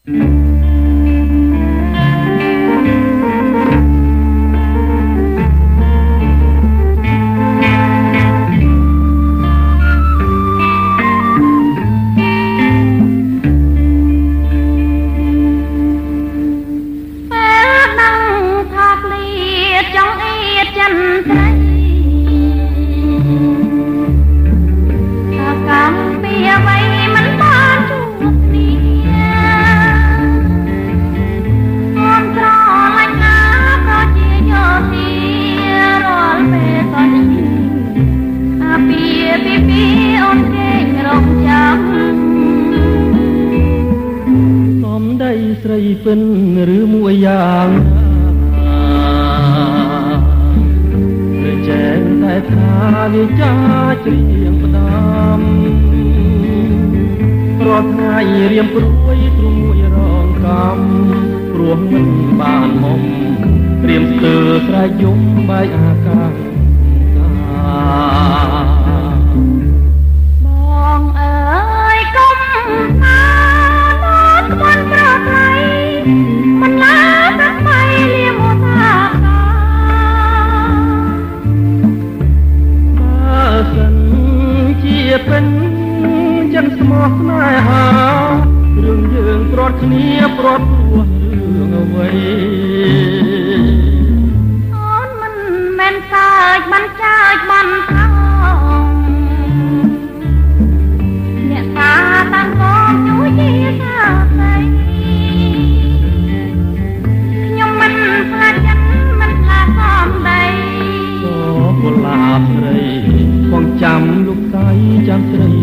ស្រីពិនឬមួយយ៉ាងឬចែងតែថាវាចាច្រៀងផ្ដាំរាល់ថ្ងៃរៀមព្រួយព្រួយរងកំព្រោះមិនបានមុំត្រៀមស្ទើស្រែកយំបែកអាកាសបងអើយកុំថាណត់មិនប្រថៃមិនឡាតែไม่លៀមថាបើសិនជាเป็นចឹងស្មោះស្នេហារឿងយើងព្រាត់គ្នាព្រាត់ព្រោះរឿងអ្វីអូនមិនមែនសើចមិនចាចមិនថោអ្នកតាតាំងកងជួយជាថាស្អីខ្ញុំមិនខ្លាចចិត្តមិនខ្លាចសំដីអូកុលាបស្រីបងចាំលោកស្រីចាំស្រី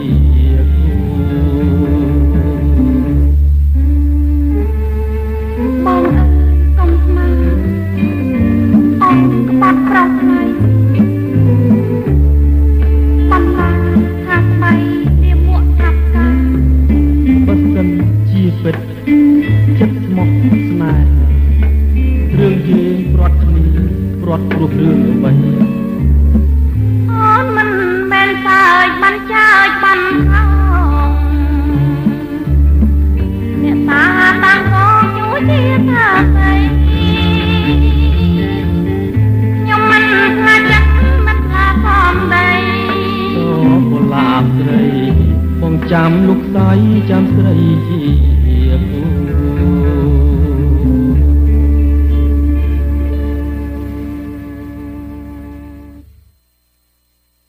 បងអើយកុំស្មានអូនក្បត់ប្រោសថ្លៃបំឡាថាស្បៃវាមួកប្រាប់កាបើសិនជាពិតចិត្តស្មោះស្នេហ៍រឿងយើងព្រាត់គ្នាព្រាត់ព្រោះរឿងអ្វីអូនមិនមែនសើចបានចាចបានហោអ្នកតាតាំងកងជួយជាថាស្អីខ្ញុំមិនខ្លាចចិត្តមិនខ្លាចសំដីអូកុលាបស្រីបងចាំលោកស្រីចាំស្រី